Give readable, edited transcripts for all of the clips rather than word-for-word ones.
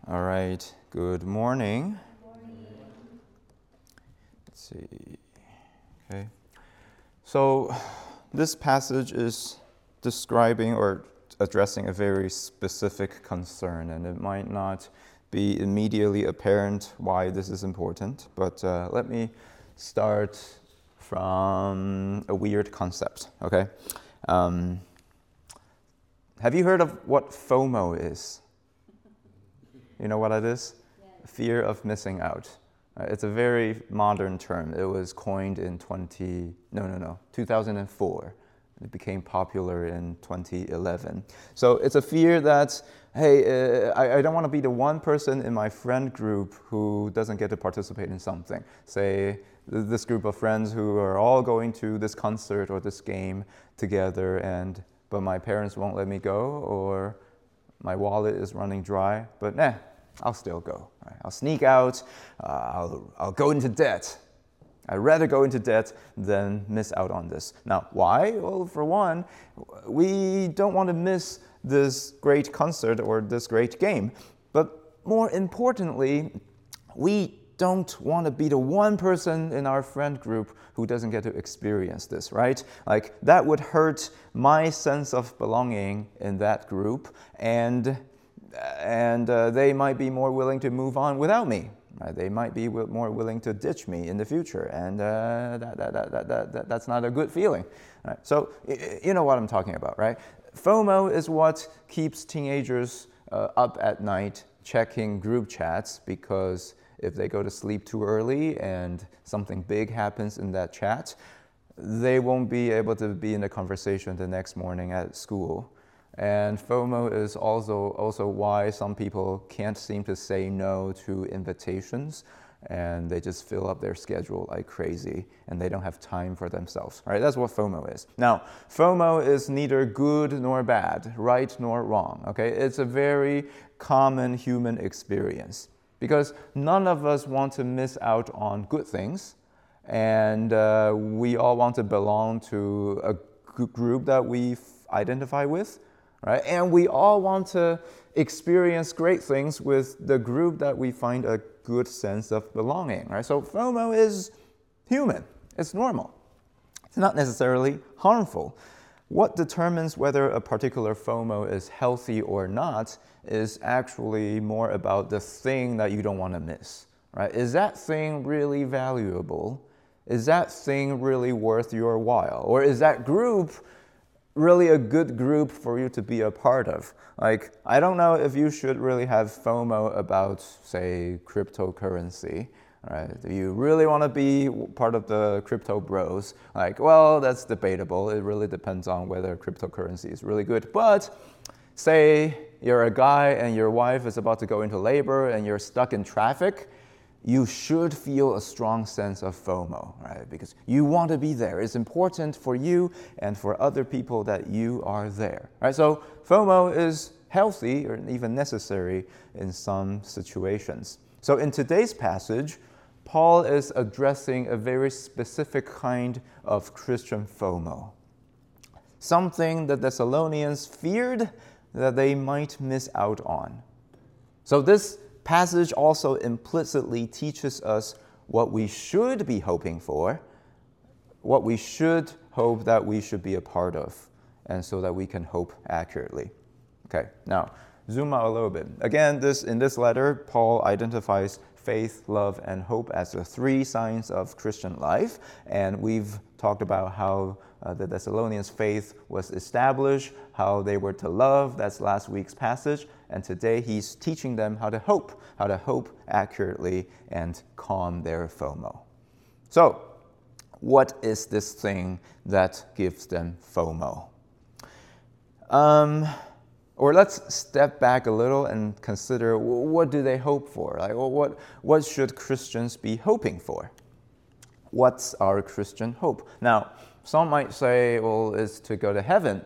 All right, good morning. Let's see. Okay. So this passage is describing or addressing a very specific concern, and it might not be immediately apparent why this is important, but let me start from a weird concept, okay? Have you heard of what FOMO is? You know what it is? Yes. Fear of missing out. It's a very modern term. It was coined in 2004. It became popular in 2011. So it's a fear that, hey, I don't want to be the one person in my friend group who doesn't get to participate in something. Say, this group of friends who are all going to this concert or this game together, but my parents won't let me go, or my wallet is running dry, but I'll still go. Right? I'll sneak out. I'll go into debt. I'd rather go into debt than miss out on this. Now, why? Well, for one, we don't want to miss this great concert or this great game. But more importantly, we don't want to be the one person in our friend group who doesn't get to experience this, right? Like, that would hurt my sense of belonging in that group, and they might be more willing to move on without me. Right? They might be more willing to ditch me in the future, and that's not a good feeling. Right? So you know what I'm talking about, right? FOMO is what keeps teenagers up at night checking group chats, because if they go to sleep too early and something big happens in that chat, they won't be able to be in the conversation the next morning at school. And FOMO is also why some people can't seem to say no to invitations, and they just fill up their schedule like crazy, and they don't have time for themselves. All right, that's what FOMO is. Now, FOMO is neither good nor bad, right nor wrong. Okay, it's a very common human experience, because none of us want to miss out on good things, and we all want to belong to a group that we identify with. Right? And we all want to experience great things with the group that we find a good sense of belonging. Right? So FOMO is human. It's normal. It's not necessarily harmful. What determines whether a particular FOMO is healthy or not is actually more about the thing that you don't want to miss. Right? Is that thing really valuable? Is that thing really worth your while? Or is that group really a good group for you to be a part of? Like, I don't know if you should really have FOMO about, say, cryptocurrency. Right? Do you really want to be part of the crypto bros? Like, well, that's debatable. It really depends on whether cryptocurrency is really good. But say you're a guy and your wife is about to go into labor and you're stuck in traffic, you should feel a strong sense of FOMO, right? Because you want to be there. It's important for you and for other people that you are there, right? So FOMO is healthy or even necessary in some situations. So in today's passage, Paul is addressing a very specific kind of Christian FOMO, something the Thessalonians feared that they might miss out on. So this passage also implicitly teaches us what we should be hoping for, what we should hope that we should be a part of, and so that we can hope accurately. Okay, now zoom out a little bit. Again, in this letter, Paul identifies faith, love, and hope as the three signs of Christian life, and we've talked about how the Thessalonians' faith was established, how they were to love. That's last week's passage. And today he's teaching them how to hope accurately and calm their FOMO. So, what is this thing that gives them FOMO? Or let's step back a little and consider, what do they hope for? Like, what should Christians be hoping for? What's our Christian hope? Now, some might say, well, it's to go to heaven,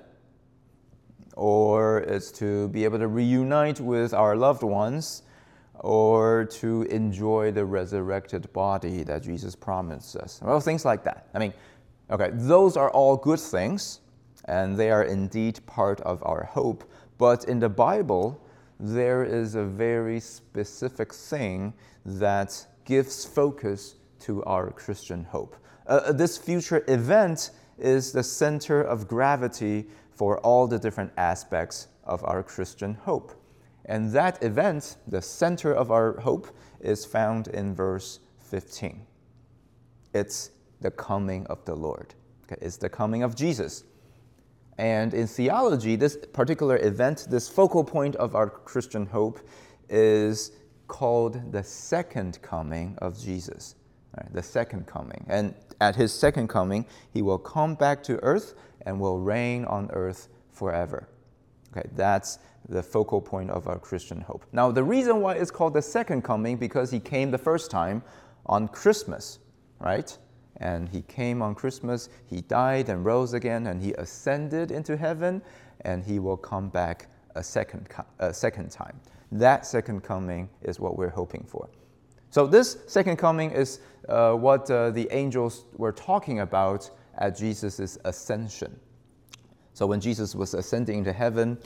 or it's to be able to reunite with our loved ones, or to enjoy the resurrected body that Jesus promised us. Well, things like that. I mean, okay, those are all good things, and they are indeed part of our hope. But in the Bible, there is a very specific thing that gives focus to our Christian hope. This future event is the center of gravity for all the different aspects of our Christian hope. And that event, the center of our hope, is found in verse 15. It's the coming of the Lord. Okay, it's the coming of Jesus. And in theology, this particular event, this focal point of our Christian hope, is called the second coming of Jesus. Right, the second coming. And at his second coming, he will come back to earth and will reign on earth forever. Okay, that's the focal point of our Christian hope. Now, the reason why it's called the second coming, because he came the first time on Christmas, right? And he came on Christmas, he died and rose again, and he ascended into heaven, and he will come back a second time. That second coming is what we're hoping for. So this second coming is what the angels were talking about at Jesus' ascension. So when Jesus was ascending into heaven,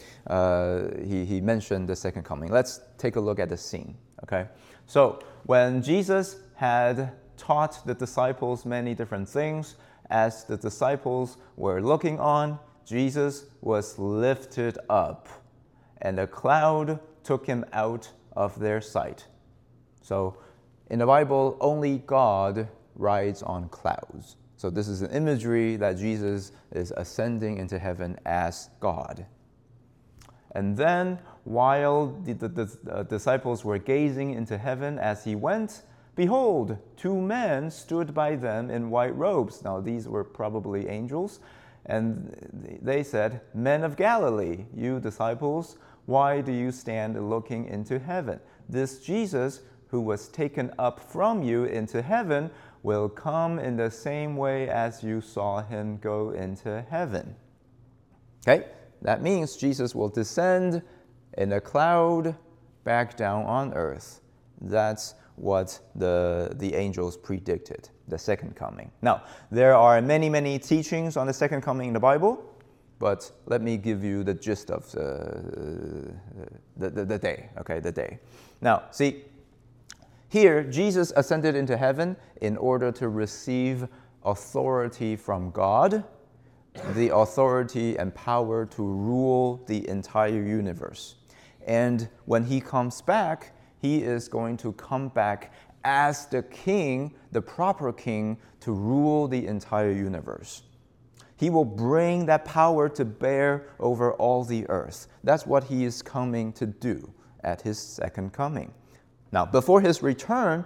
he mentioned the second coming. Let's take a look at the scene, okay? So when Jesus had taught the disciples many different things, as the disciples were looking on, Jesus was lifted up, and a cloud took him out of their sight. So in the Bible, only God rides on clouds. So this is an imagery that Jesus is ascending into heaven as God. And then, while the disciples were gazing into heaven as he went, behold, two men stood by them in white robes. Now, these were probably angels. And they said, "Men of Galilee, you disciples, why do you stand looking into heaven? This Jesus, who was taken up from you into heaven, will come in the same way as you saw him go into heaven." Okay, that means Jesus will descend in a cloud back down on earth. That's what the angels predicted, the second coming. Now, there are many, many teachings on the second coming in the Bible, but let me give you the gist of the day, okay, the day. Now, see, here, Jesus ascended into heaven in order to receive authority from God, the authority and power to rule the entire universe. And when he comes back, he is going to come back as the king, the proper king, to rule the entire universe. He will bring that power to bear over all the earth. That's what he is coming to do at his second coming. Now, before his return,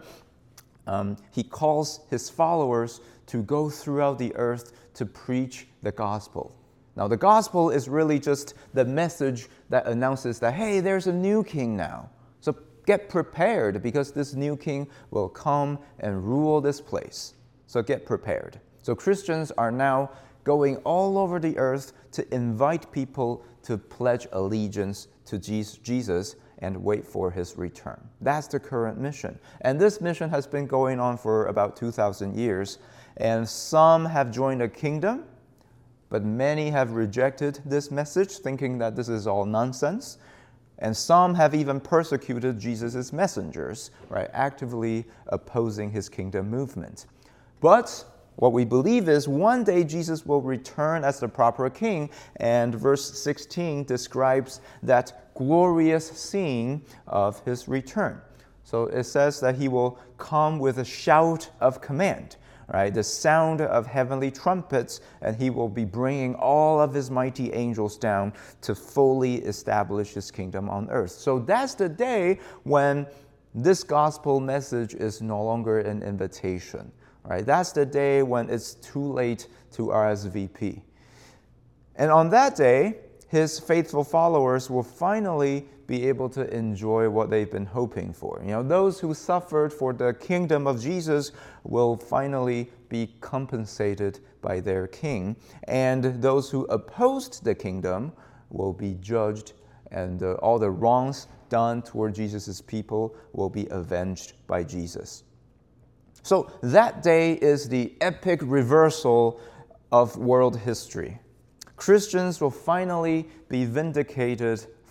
he calls his followers to go throughout the earth to preach the gospel. Now, the gospel is really just the message that announces that, hey, there's a new king now. So get prepared, because this new king will come and rule this place. So get prepared. So Christians are now going all over the earth to invite people to pledge allegiance to Jesus and wait for his return. That's the current mission. And this mission has been going on for about 2,000 years. And some have joined the kingdom, but many have rejected this message, thinking that this is all nonsense. And some have even persecuted Jesus' messengers, right, actively opposing his kingdom movement. But what we believe is one day Jesus will return as the proper king, and verse 16 describes that glorious scene of his return. So it says that he will come with a shout of command, right? The sound of heavenly trumpets, and he will be bringing all of his mighty angels down to fully establish his kingdom on earth. So that's the day when this gospel message is no longer an invitation, right? That's the day when it's too late to RSVP. And on that day, his faithful followers will finally be able to enjoy what they've been hoping for. You know, those who suffered for the kingdom of Jesus will finally be compensated by their king, and those who opposed the kingdom will be judged, and all the wrongs done toward Jesus' people will be avenged by Jesus. So that day is the epic reversal of world history. Christians will finally be vindicated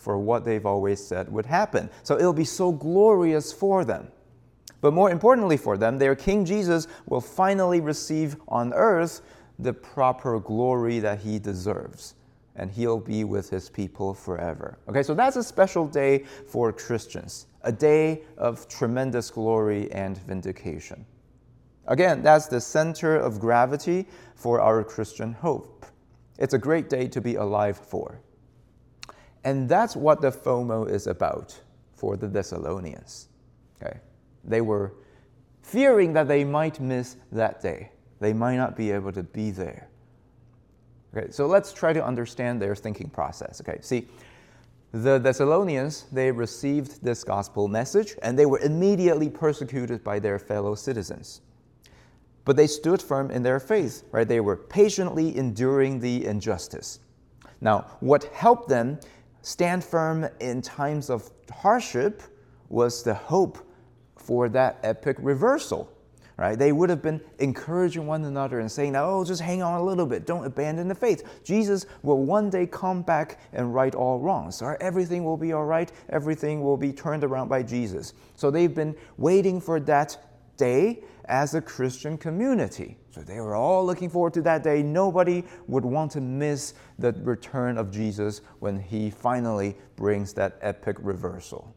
for what they've always said would happen. So it'll be so glorious for them. But more importantly for them, their King Jesus will finally receive on earth the proper glory that he deserves. And he'll be with his people forever. Okay, so that's a special day for Christians, a day of tremendous glory and vindication. Again, that's the center of gravity for our Christian hope. It's a great day to be alive for. And that's what the FOMO is about for the Thessalonians. Okay? They were fearing that they might miss that day. They might not be able to be there. Okay, so let's try to understand their thinking process. Okay, see, the Thessalonians, they received this gospel message and they were immediately persecuted by their fellow citizens. But they stood firm in their faith, right? They were patiently enduring the injustice. Now, what helped them stand firm in times of hardship was the hope for that epic reversal, right? They would have been encouraging one another and saying, oh, just hang on a little bit. Don't abandon the faith. Jesus will one day come back and right all wrongs. So everything will be all right. Everything will be turned around by Jesus. So they've been waiting for that day as a Christian community. So they were all looking forward to that day. Nobody would want to miss the return of Jesus when he finally brings that epic reversal.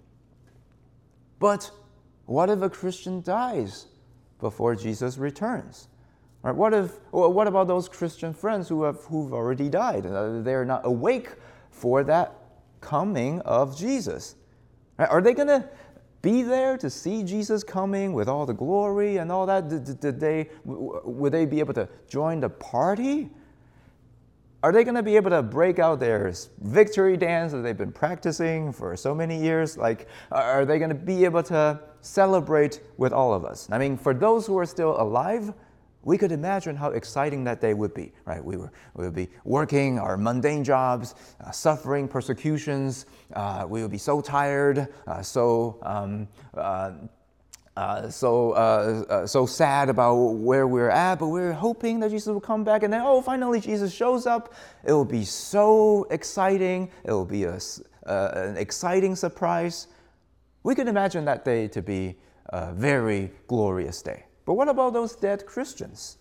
But what if a Christian dies before Jesus returns? Right? What about those Christian friends who've already died? They're not awake for that coming of Jesus. Right? Are they going to be there to see Jesus coming with all the glory and all that? Would they be able to join the party? Are they going to be able to break out their victory dance that they've been practicing for so many years? Like, are they going to be able to celebrate with all of us? I mean, for those who are still alive, we could imagine how exciting that day would be, right? We would be working our mundane jobs, suffering persecutions. We would be so tired, so sad about where we're at, but we're hoping that Jesus will come back, and then, finally Jesus shows up. It will be so exciting. It will be an exciting surprise. We could imagine that day to be a very glorious day. But what about those dead Christians?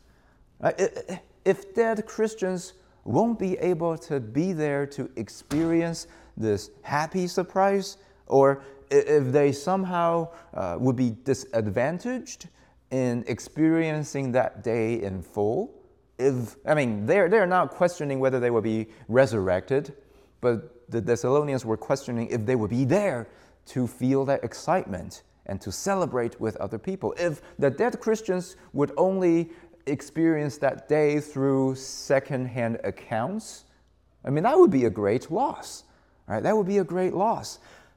If dead Christians won't be able to be there to experience this happy surprise, or if they somehow would be disadvantaged in experiencing that day in full, they're not questioning whether they will be resurrected, but the Thessalonians were questioning if they would be there to feel that excitement and to celebrate with other people. If the dead Christians would only experience that day through second-hand accounts, that would be a great loss, right? That would be a great loss.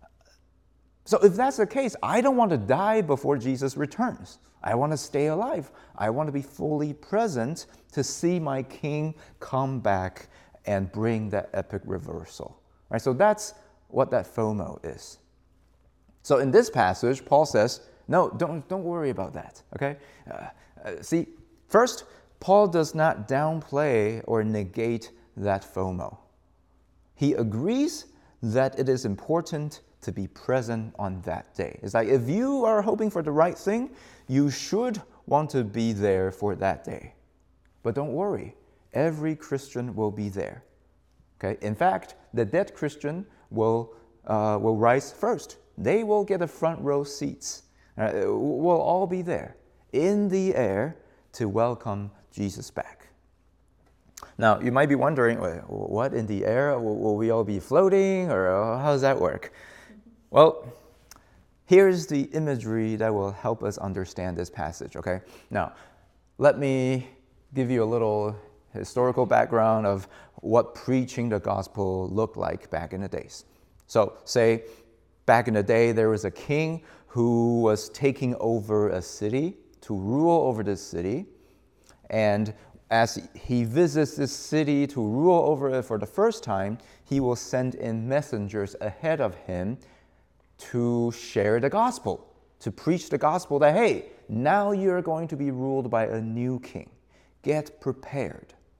So if that's the case, I don't want to die before Jesus returns. I want to stay alive. I want to be fully present to see my King come back and bring that epic reversal. Right? So that's what that FOMO is. So in this passage, Paul says, no, don't worry about that. Okay? See, first, Paul does not downplay or negate that FOMO. He agrees that it is important to be present on that day. It's like if you are hoping for the right thing, you should want to be there for that day. But don't worry, every Christian will be there. Okay? In fact, the dead Christian will rise first. They will get the front row seats. We'll all be there in the air to welcome Jesus back. Now, you might be wondering, what in the air? Will we all be floating, or how does that work? Well, here's the imagery that will help us understand this passage, okay? Now, let me give you a little historical background of what preaching the gospel looked like back in the days. So, say, back in the day, there was a king who was taking over a city to rule over this city. And as he visits this city to rule over it for the first time, he will send in messengers ahead of him to share the gospel, to preach the gospel that, hey, now you're going to be ruled by a new king. Get prepared.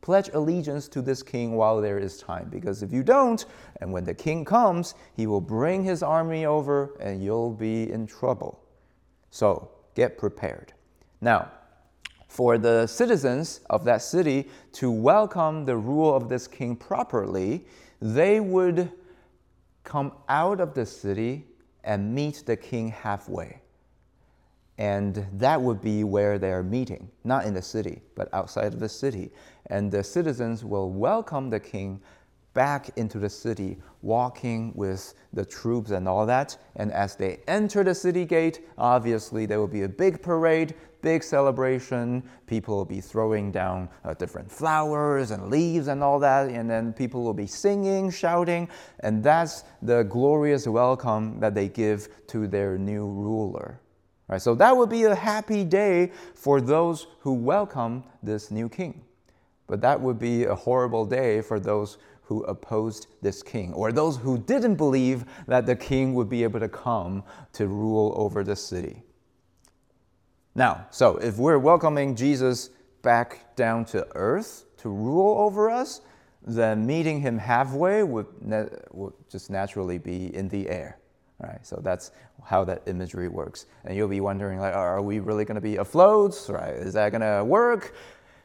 Pledge allegiance to this king while there is time, because if you don't, and when the king comes, he will bring his army over and you'll be in trouble. So get prepared. Now, for the citizens of that city to welcome the rule of this king properly, they would come out of the city and meet the king halfway. And that would be where they are meeting, not in the city, but outside of the city. And the citizens will welcome the king back into the city, walking with the troops and all that. And as they enter the city gate, obviously there will be a big parade, big celebration. People will be throwing down different flowers and leaves and all that. And then people will be singing, shouting. And that's the glorious welcome that they give to their new ruler. Right, so that would be a happy day for those who welcome this new king. But that would be a horrible day for those who opposed this king, or those who didn't believe that the king would be able to come to rule over the city. Now, so if we're welcoming Jesus back down to earth to rule over us, then meeting him halfway would just naturally be in the air. Right, so that's how that imagery works. And you'll be wondering, like, are we really going to be afloat? Right? Is that going to work?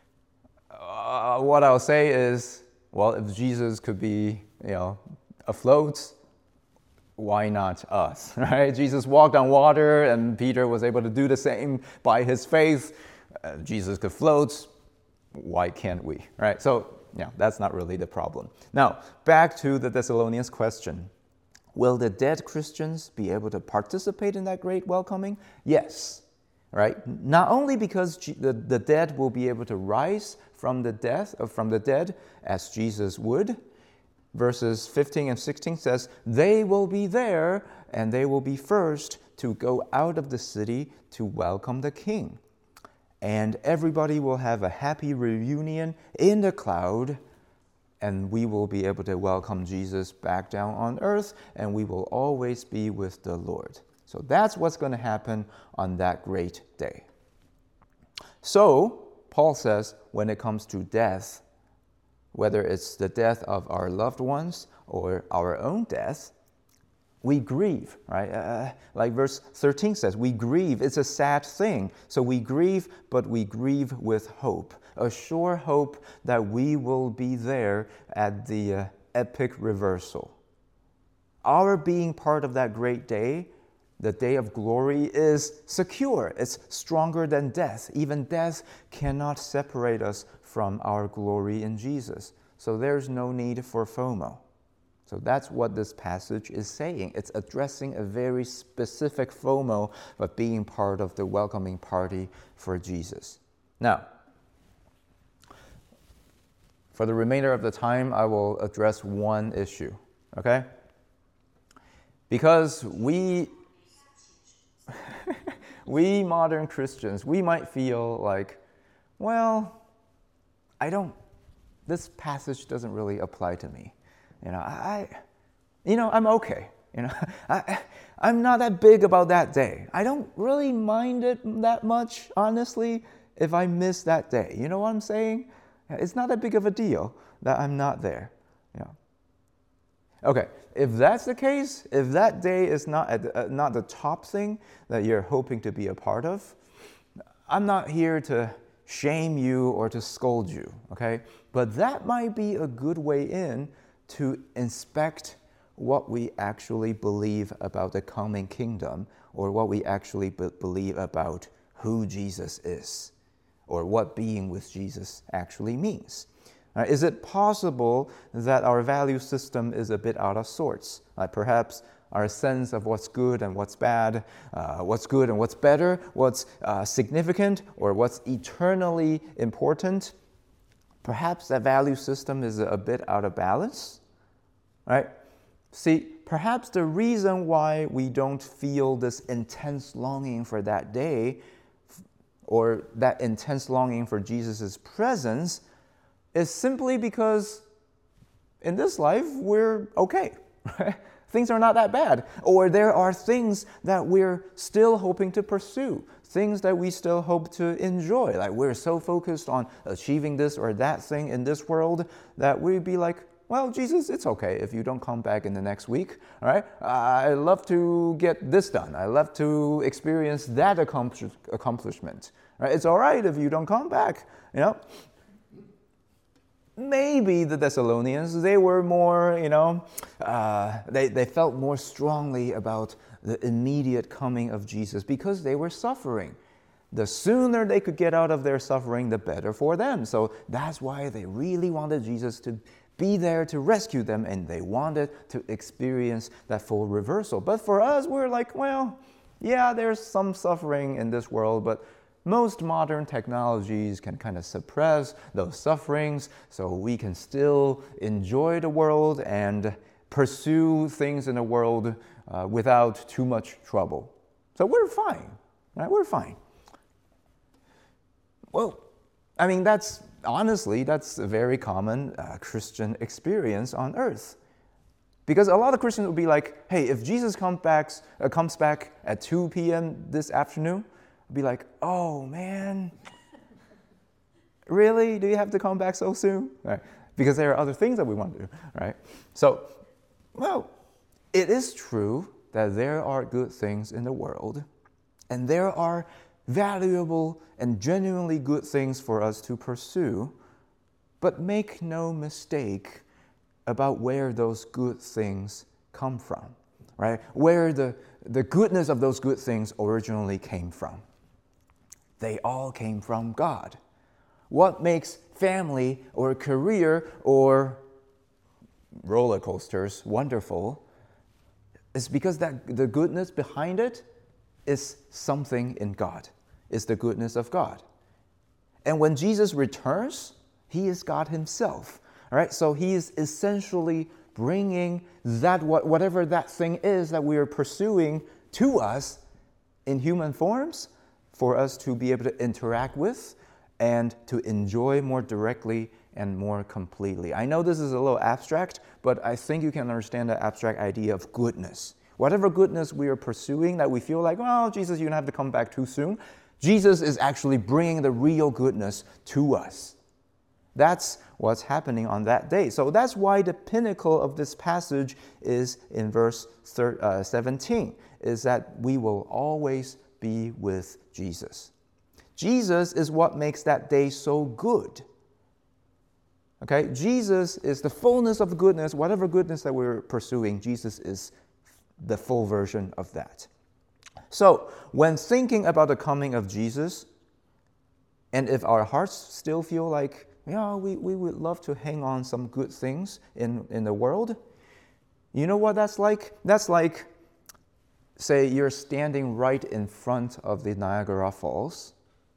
What I'll say is, well, if Jesus could be, afloat, why not us? Right? Jesus walked on water, and Peter was able to do the same by his faith. Jesus could float. Why can't we? Right? So, that's not really the problem. Now, back to the Thessalonians question. Will the dead Christians be able to participate in that great welcoming? Yes, right? Not only because the dead will be able to rise from the dead as Jesus would. Verses 15 and 16 says, they will be there and they will be first to go out of the city to welcome the king. And everybody will have a happy reunion in the cloud, and we will be able to welcome Jesus back down on earth, and we will always be with the Lord. So that's what's going to happen on that great day. So, Paul says, when it comes to death, whether it's the death of our loved ones or our own death, we grieve, right? Like verse 13 says, we grieve. It's a sad thing. So we grieve, but we grieve with hope. A sure hope that we will be there at the epic reversal. Our being part of that great day, the day of glory, is secure. It's stronger than death. Even death cannot separate us from our glory in Jesus. So there's no need for FOMO. So that's what this passage is saying. It's addressing a very specific FOMO of being part of the welcoming party for Jesus. Now, for the remainder of the time, I will address one issue, okay? Because we modern Christians, we might feel like, well, this passage doesn't really apply to me. I'm okay. I'm not that big about that day. I don't really mind it that much, honestly, if I miss that day. You know what I'm saying? It's not that big of a deal that I'm not there. Okay, if that's the case, if that day is not the top thing that you're hoping to be a part of, I'm not here to shame you or to scold you, okay? But that might be a good way in to inspect what we actually believe about the coming kingdom, or what we actually believe about who Jesus is, or what being with Jesus actually means. Is it possible that our value system is a bit out of sorts? Perhaps our sense of what's good and what's bad, what's good and what's better, what's significant or what's eternally important, perhaps that value system is a bit out of balance, right? See, perhaps the reason why we don't feel this intense longing for that day, or that intense longing for Jesus' presence, is simply because in this life we're okay, right? things are not that bad. Or there are things that we're still hoping to pursue, things that we still hope to enjoy. Like we're so focused on achieving this or that thing in this world that we'd be like, well, Jesus, it's okay if you don't come back in the next week, all right? I love to get this done. I love to experience that accomplishment, right? It's all right if you don't come back, you know? Maybe the Thessalonians, they were more, they felt more strongly about the immediate coming of Jesus because they were suffering. The sooner they could get out of their suffering, the better for them. So that's why they really wanted Jesus to be there to rescue them, and they wanted to experience that full reversal. But for us, we're like, well, yeah, there's some suffering in this world, but most modern technologies can kind of suppress those sufferings so we can still enjoy the world and pursue things in the world without too much trouble. So we're fine, right? We're fine. Well, I mean, that's a very common Christian experience on earth. Because a lot of Christians will be like, hey, if Jesus comes back at 2 p.m. this afternoon, I'll be like, oh man, really? Do you have to come back so soon? Right? Because there are other things that we want to do, right? So, well, it is true that there are good things in the world, and there are valuable and genuinely good things for us to pursue, but make no mistake about where those good things come from, right? Where the goodness of those good things originally came from. They all came from God. What makes family or career or roller coasters wonderful is because that the goodness behind it is something in God. Is the goodness of God. And when Jesus returns, he is God himself. All right? So he is essentially bringing that whatever that thing is that we are pursuing to us in human forms for us to be able to interact with and to enjoy more directly and more completely. I know this is a little abstract, but I think you can understand the abstract idea of goodness. Whatever goodness we are pursuing that we feel like, well, Jesus, you don't have to come back too soon. Jesus is actually bringing the real goodness to us. That's what's happening on that day. So that's why the pinnacle of this passage is in verse 17, is that we will always be with Jesus. Jesus is what makes that day so good. Okay? Jesus is the fullness of goodness. Whatever goodness that we're pursuing, Jesus is the full version of that. So, when thinking about the coming of Jesus, and if our hearts still feel like, yeah, we would love to hang on some good things in the world, you know what that's like? That's like, say, you're standing right in front of the Niagara Falls,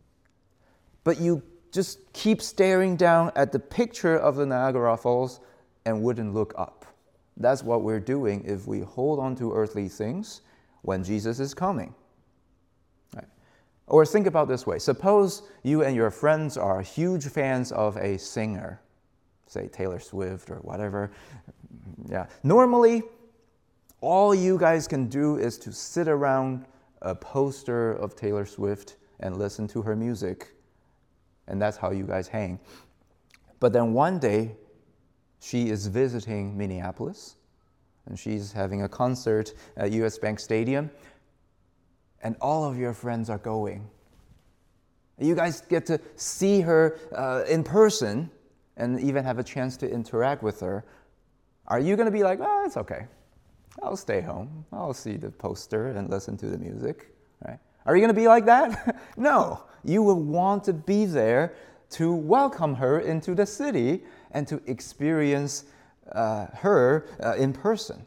but you just keep staring down at the picture of the Niagara Falls and wouldn't look up. That's what we're doing if we hold on to earthly things when Jesus is coming. Right? Or think about this way. Suppose you and your friends are huge fans of a singer, say Taylor Swift or whatever. Yeah. Normally, all you guys can do is to sit around a poster of Taylor Swift and listen to her music. And that's how you guys hang. But then one day, she is visiting Minneapolis, and she's having a concert at US Bank Stadium, and all of your friends are going. You guys get to see her in person and even have a chance to interact with her. Are you going to be like, oh, it's okay. I'll stay home. I'll see the poster and listen to the music. Right? Are you going to be like that? No. You will want to be there to welcome her into the city and to experience her in person.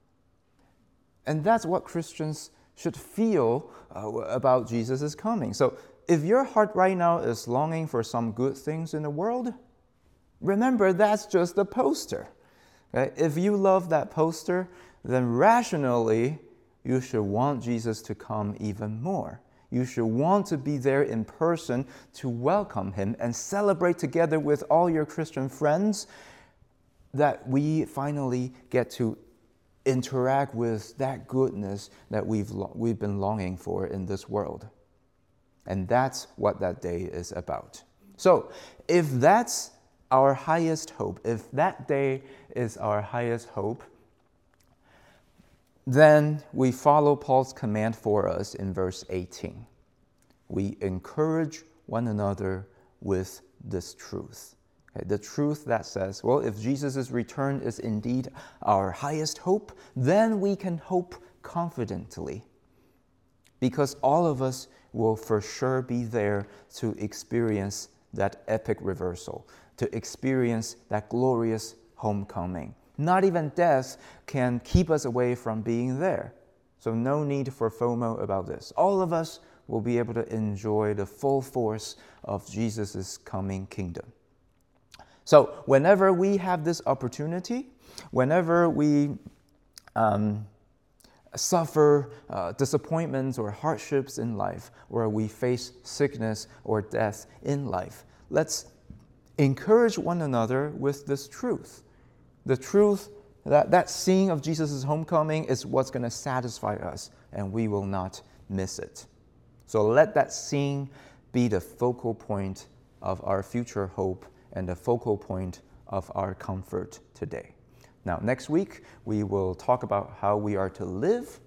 And that's what Christians should feel about Jesus' coming. So if your heart right now is longing for some good things in the world, remember that's just a poster. Okay? If you love that poster, then rationally you should want Jesus to come even more. You should want to be there in person to welcome him and celebrate together with all your Christian friends that we finally get to interact with that goodness that we've been longing for in this world. And that's what that day is about. So if that's our highest hope, if that day is our highest hope, then we follow Paul's command for us in verse 18. We encourage one another with this truth. Okay, the truth that says, well, if Jesus' return is indeed our highest hope, then we can hope confidently, because all of us will for sure be there to experience that epic reversal, to experience that glorious homecoming. Not even death can keep us away from being there. So no need for FOMO about this. All of us will be able to enjoy the full force of Jesus' coming kingdom. So whenever we have this opportunity, whenever we suffer disappointments or hardships in life, or we face sickness or death in life, let's encourage one another with this truth. The truth that seeing of Jesus' homecoming is what's going to satisfy us, and we will not miss it. So let that seeing be the focal point of our future hope and the focal point of our comfort today. Now, next week, we will talk about how we are to live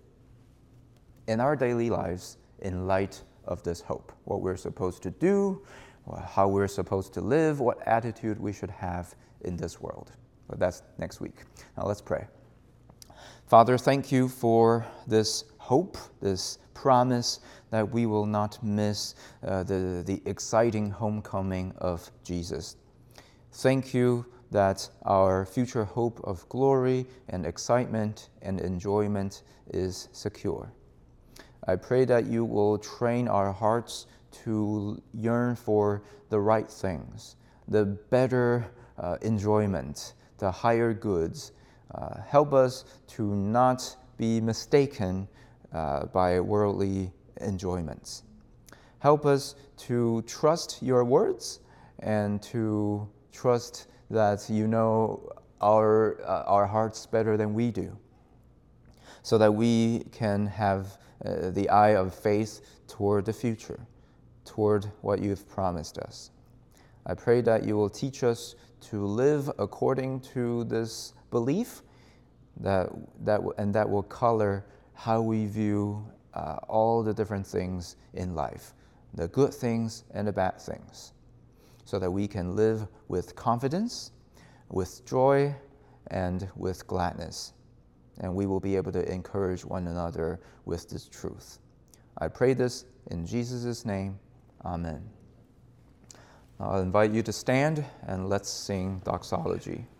in our daily lives in light of this hope. What we're supposed to do, how we're supposed to live, what attitude we should have in this world. But that's next week. Now let's pray. Father, thank you for this hope, this promise that we will not miss the exciting homecoming of Jesus. Thank you that our future hope of glory and excitement and enjoyment is secure. I pray that you will train our hearts to yearn for the right things, the better enjoyment, the higher goods. Help us to not be mistaken by worldly enjoyments. Help us to trust your words and to trust that you know our hearts better than we do, so that we can have the eye of faith toward the future, toward what you've promised us. I pray that you will teach us to live according to this belief that will color how we view all the different things in life, the good things and the bad things, so that we can live with confidence, with joy, and with gladness. And we will be able to encourage one another with this truth. I pray this in Jesus' name. Amen. I'll invite you to stand and let's sing doxology.